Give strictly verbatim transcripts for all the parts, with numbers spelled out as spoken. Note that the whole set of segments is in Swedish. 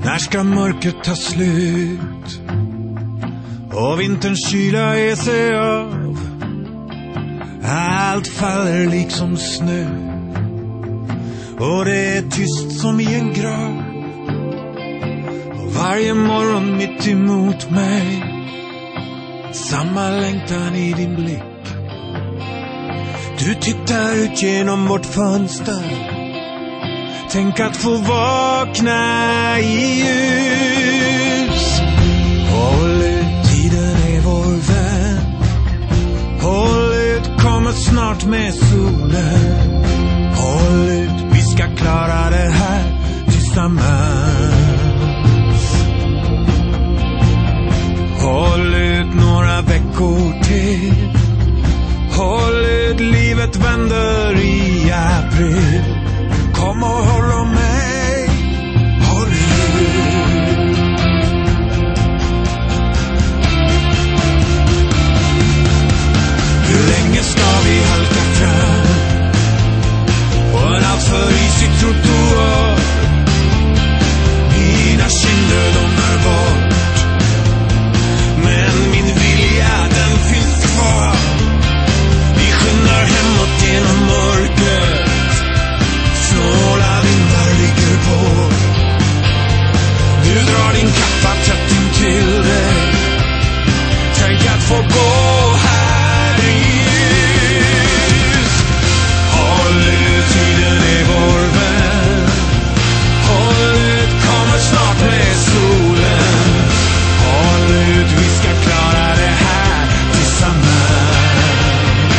När ska mörkret ta slut och vinterns kyla är sig av? Allt faller liksom snö och det är tyst som i en grav. Och varje morgon mitt emot mig, samma längtan i din blick. Du tittar ut genom vårt fönster. Tänk att få vakna i ljus. Håll ut, tiden är vår vän. Håll ut, kommer snart med solen. Håll ut, vi ska klara det här tillsammans. Håll ut några veckor till. Håll ut, livet vänder i april. Kom och håll om mig. Håll ut. Hur länge ska vi halka fram på en alltför isig trottoar? Mina kinder, de är bort, men min vilja, den finns kvar. Vi skyndar hemåt genom mörkret. Snåla vindar ligger på. Du drar din kappa tätt in till dig. Tänk att få gå här i ljus. Håll ut, tiden är vår vän. Håll ut, kommer snart med solen. Håll ut, vi ska klara det här tillsammans.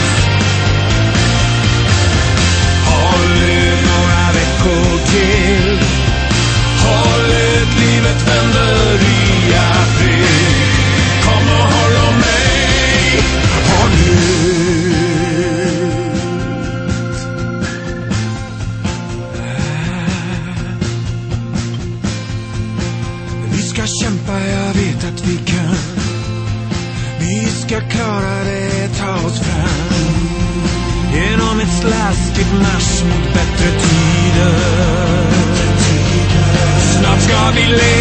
Håll ut några veckor till. Håll ut, livet vänder i april. Kom och håll om mig. Håll ut. Vi ska kämpa, jag vet att vi kan. Vi ska klara det, ta oss fram genom ett slaskigt marsch mot bättre tider. Snart ska vi leva